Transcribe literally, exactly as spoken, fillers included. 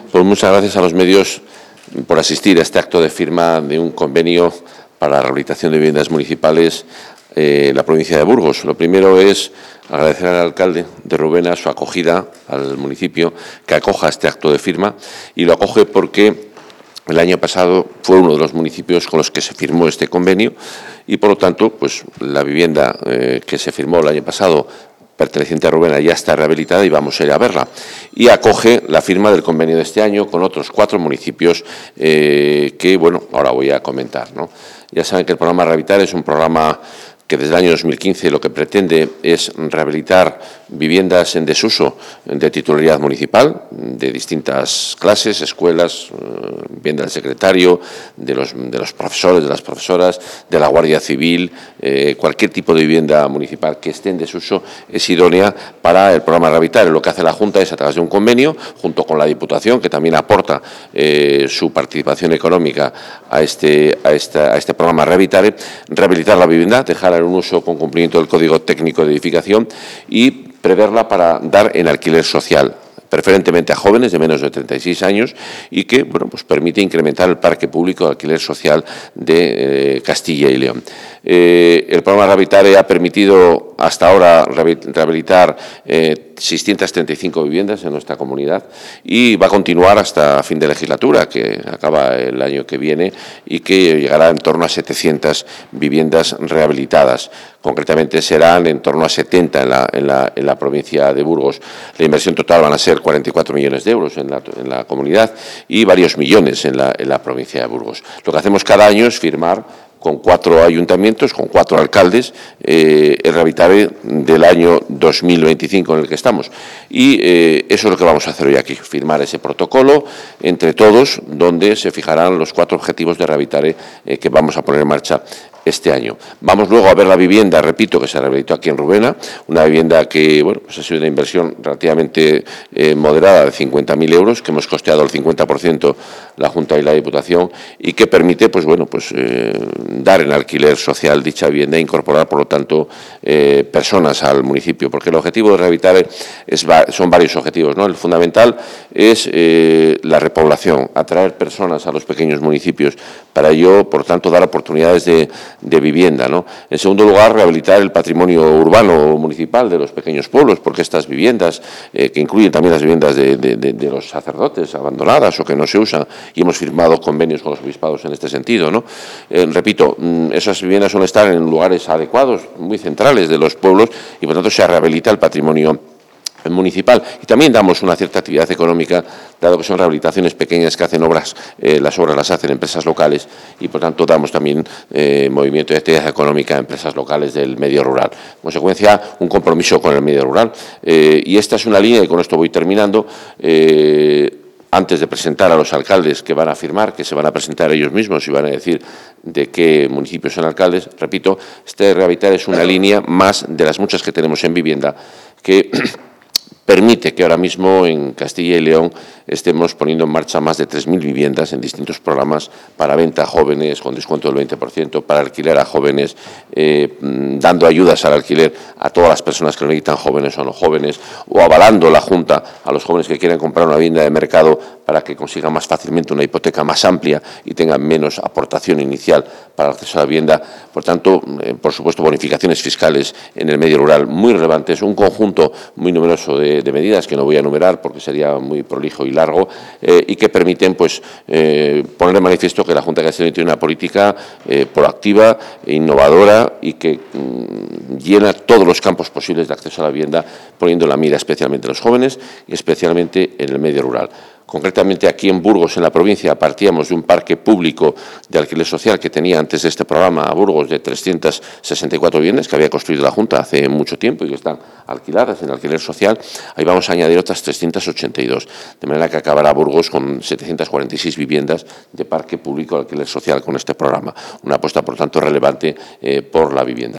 Pues muchas gracias a los medios por asistir a este acto de firma de un convenio para la rehabilitación de viviendas municipales en la provincia de Burgos. Lo primero es agradecer al alcalde de Rubena su acogida al municipio, que acoja este acto de firma, y lo acoge porque el año pasado fue uno de los municipios con los que se firmó este convenio y, por lo tanto, pues la vivienda eh, que se firmó el año pasado perteneciente a Rubena ya está rehabilitada y vamos a ir a verla. Y acoge la firma del convenio de este año con otros cuatro municipios eh, que, bueno, ahora voy a comentar, ¿no? Ya saben que el programa Rehabilitar es un programa que desde el año dos mil quince lo que pretende es rehabilitar viviendas en desuso de titularidad municipal, de distintas clases, escuelas, vivienda del secretario, de los, de los profesores, de las profesoras, de la Guardia Civil, eh, cualquier tipo de vivienda municipal que esté en desuso es idónea para el programa Rehabilitar. Lo que hace la Junta es, a través de un convenio, junto con la Diputación, que también aporta eh, su participación económica a este, a, esta, a este programa Rehabilitar, rehabilitar la vivienda, dejar en un uso con cumplimiento del Código Técnico de Edificación y preverla para dar en alquiler social, preferentemente a jóvenes de menos de treinta y seis años, y que, bueno, pues permite incrementar el parque público de alquiler social de eh, Castilla y León. Eh, el programa Rehabilitar ha permitido hasta ahora rehabilitar eh, seiscientas treinta y cinco viviendas en nuestra comunidad y va a continuar hasta fin de legislatura, que acaba el año que viene, y que llegará en torno a setecientas viviendas rehabilitadas. Concretamente serán en torno a setenta en la, en la, en la provincia de Burgos. La inversión total van a ser cuarenta y cuatro millones de euros en la, en la comunidad y varios millones en la, en la provincia de Burgos. Lo que hacemos cada año es firmar con cuatro ayuntamientos, con cuatro alcaldes, eh, el Rehabilitar del año dos mil veinticinco en el que estamos. Y eh, eso es lo que vamos a hacer hoy aquí, firmar ese protocolo entre todos, donde se fijarán los cuatro objetivos de Rehabilitar eh, que vamos a poner en marcha este año. Vamos luego a ver la vivienda, repito, que se rehabilitó aquí en Rubena, una vivienda que, bueno, pues ha sido una inversión relativamente eh, moderada de cincuenta mil euros, que hemos costeado el cincuenta por ciento la Junta y la Diputación, y que permite, pues bueno, pues eh, dar en alquiler social dicha vivienda e incorporar, por lo tanto, eh, personas al municipio, porque el objetivo de Rehabilitar es, son varios objetivos, ¿no? El fundamental es eh, la repoblación, atraer personas a los pequeños municipios. Para ello, por tanto, dar oportunidades de de vivienda, ¿no? En segundo lugar, rehabilitar el patrimonio urbano municipal de los pequeños pueblos, porque estas viviendas, eh, que incluyen también las viviendas de, de, de, de los sacerdotes abandonadas o que no se usan, y hemos firmado convenios con los obispados en este sentido, ¿no? Eh, repito, esas viviendas suelen estar en lugares adecuados, muy centrales de los pueblos, y por tanto se rehabilita el patrimonio municipal. Y también damos una cierta actividad económica, dado que son rehabilitaciones pequeñas que hacen obras, eh, las obras las hacen empresas locales, y por tanto damos también eh, movimiento de actividad económica a empresas locales del medio rural. En consecuencia, un compromiso con el medio rural. Eh, y esta es una línea, y con esto voy terminando, eh, antes de presentar a los alcaldes que van a firmar, que se van a presentar ellos mismos y van a decir de qué municipios son alcaldes, repito, este Rehabilitar es una línea más de las muchas que tenemos en vivienda, que permite que ahora mismo en Castilla y León estemos poniendo en marcha más de tres mil viviendas en distintos programas para venta a jóvenes con descuento del veinte por ciento, para alquiler a jóvenes, eh, dando ayudas al alquiler a todas las personas que lo necesitan, jóvenes o no jóvenes, o avalando la Junta a los jóvenes que quieran comprar una vivienda de mercado para que consigan más fácilmente una hipoteca más amplia y tengan menos aportación inicial para el acceso a la vivienda. Por tanto, eh, por supuesto, bonificaciones fiscales en el medio rural muy relevantes, un conjunto muy numeroso de, de medidas que no voy a enumerar porque sería muy prolijo y largo, eh, y que permiten, pues, eh, poner de manifiesto que la Junta de Castilla y León tiene una política eh, proactiva, e innovadora y que mmm, llena todos los campos posibles de acceso a la vivienda, poniendo la mira especialmente en los jóvenes y especialmente en el medio rural. Concretamente aquí en Burgos, en la provincia, partíamos de un parque público de alquiler social que tenía antes de este programa a Burgos de trescientas sesenta y cuatro viviendas que había construido la Junta hace mucho tiempo y que están alquiladas en alquiler social. Ahí vamos a añadir otras trescientas ochenta y dos, de manera que acabará Burgos con setecientas cuarenta y seis viviendas de parque público de alquiler social con este programa. Una apuesta, por tanto, relevante eh, por la vivienda.